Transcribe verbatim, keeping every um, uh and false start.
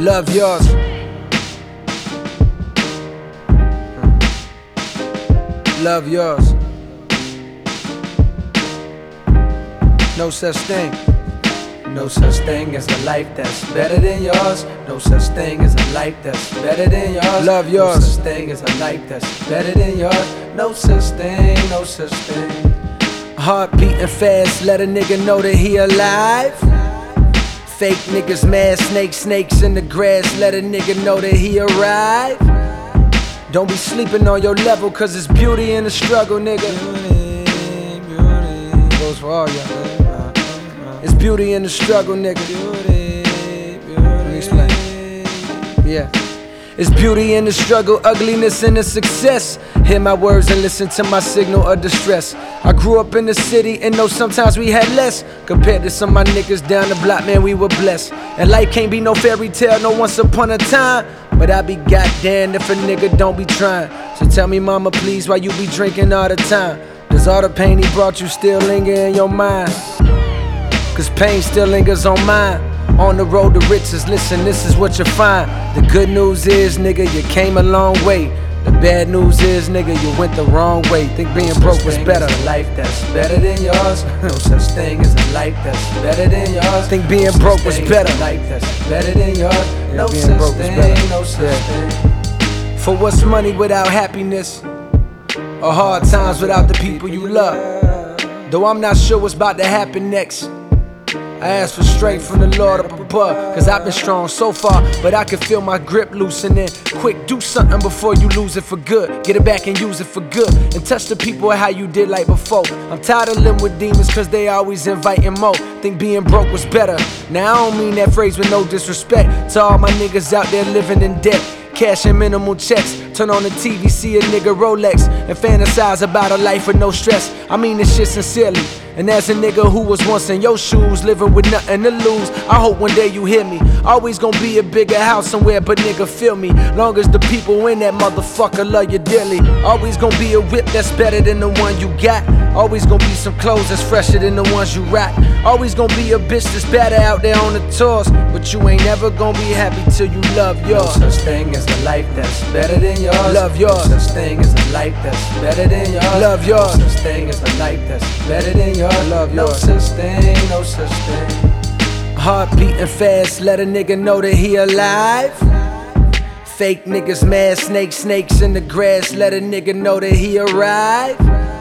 Love yours. Love yours. No such thing. No such thing as a life that's better than yours. No such thing as a life that's better than yours. Love yours. No such thing as a life that's better than yours. No such thing, no such thing. Heart beating fast, let a nigga know that he alive. Fake niggas mad, snakes, snakes in the grass, let a nigga know that he arrived. Don't be sleeping on your level, cause it's beauty in the struggle, nigga. Beauty, beauty. Goes for all y'all. It's beauty in the struggle, nigga. Beauty, beauty. Let me explain. Yeah. It's beauty in the struggle, ugliness in the success. Hear my words and listen to my signal of distress. I grew up in the city and know sometimes we had less. Compared to some of my niggas down the block, man, we were blessed. And life can't be no fairy tale, no once upon a time. But I be goddamn if a nigga don't be trying. So tell me, mama, please, why you be drinking all the time? Does all the pain he brought you still linger in your mind? Cause pain still lingers on mine. On the road to riches, listen, this is what you find. The good news is, nigga, you came a long way. The bad news is, nigga, you went the wrong way. Think being broke was better. A life that's better than yours. No such thing as a life that's better than yours. Think being broke was better. Life that's better than yours. No such thing, no such thing. For what's money without happiness? Or hard times without the people you love? Though I'm not sure what's about to happen next, I ask for strength from the Lord up above. Cause I've been strong so far, but I can feel my grip loosening. Quick, do something before you lose it for good. Get it back and use it for good. And touch the people how you did like before. I'm tired of living with demons cause they always inviting more. Think being broke was better. Now I don't mean that phrase with no disrespect to all my niggas out there living in debt. Cashing minimal checks. Turn on the T V, see a nigga Rolex, and fantasize about a life with no stress. I mean this shit sincerely. And as a nigga who was once in your shoes, living with nothing to lose, I hope one day you hear me. Always gonna be a bigger house somewhere, but nigga feel me. Long as the people in that motherfucker love you dearly. Always gonna be a whip that's better than the one you got. Always gonna be some clothes that's fresher than the ones you rock. Always gonna be a bitch that's better out there on the tours. But you ain't never gonna be happy till you love yours. No such thing as a life that's better than yours. Love yours. No such thing as a life that's better than yours. Love yours. No such thing as a life that's better than yours. Love yours. No such thing, no such thing. Heart beating fast, let a nigga know that he alive. Fake niggas mad, snakes, snakes in the grass, let a nigga know that he arrived.